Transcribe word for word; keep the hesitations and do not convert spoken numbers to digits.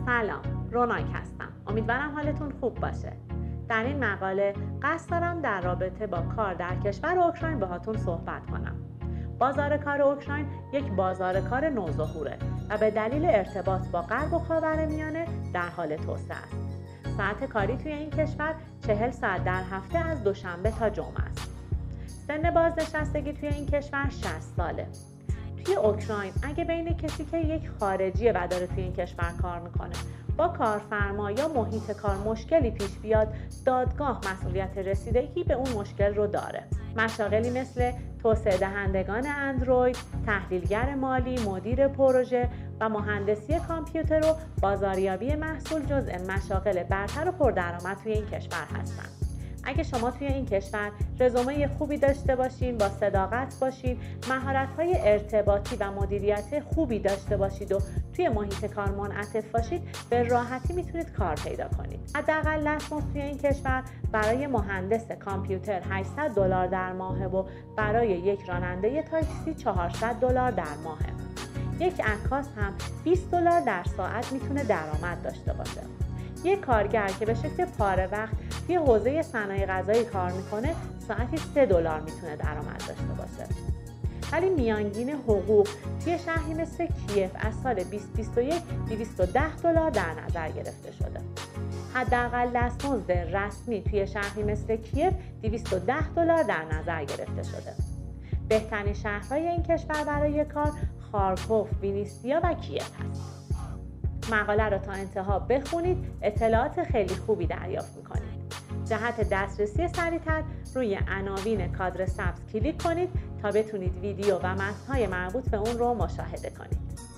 سلام، روناک هستم. امیدوارم حالتون خوب باشه. در این مقاله قصد دارم در رابطه با کار در کشور اوکراین باهاتون صحبت کنم. بازار کار اوکراین یک بازار کار نوظهوره و به دلیل ارتباط با غرب و خاورمیانه در حال توسعه است. ساعت کاری توی این کشور چهل ساعت در هفته از دوشنبه تا جمعه است. سن بازنشستگی توی این کشور شصت ساله. توی اوکراین اگه بین کسی که یک خارجیه و داره توی این کشور کار میکنه با کارفرما یا محیط کار مشکلی پیش بیاد، دادگاه مسئولیت رسیدگی به اون مشکل رو داره. مشاغلی مثل توسعه دهندگان اندروید، تحلیلگر مالی، مدیر پروژه و مهندسی کامپیوتر و بازاریابی محصول جزء مشاغل برتر و پردرآمد توی این کشور هستند. اگه شما توی این کشور رزومه خوبی داشته باشین، با صداقت باشین، مهارت‌های ارتباطی و مدیریت خوبی داشته باشید و توی محیط کار منعطف باشید، به راحتی میتونید کار پیدا کنید. حداقل لسانس توی این کشور برای مهندس کامپیوتر هشتصد دلار در ماه و برای یک راننده تاکسی چهارصد دلار در ماه. یک عکاس هم بیست دلار در ساعت میتونه درآمد داشته باشه. یک کارگر که به شکل پاره وقت توی حوزه صنایع غذایی کار میکنه ساعتی سه دلار میتونه درآمد داشته باشه. ولی میانگین حقوق توی شهری مثل کیف از سال بیست بیست و یک دویست و ده دلار در نظر گرفته شده. حداقل دستمزد رسمی توی شهری مثل کیف دویست و ده دلار در نظر گرفته شده. بهترین شهرهای این کشور برای کار خارکوف، وینیسیا و کیف هست. مقاله رو تا انتها بخونید، اطلاعات خیلی خوبی دریافت میکنید. جهت دسترسی سریعتر روی عناوین کادر سبز کلیک کنید تا بتونید ویدیو و متن‌های مربوط به اون رو مشاهده کنید.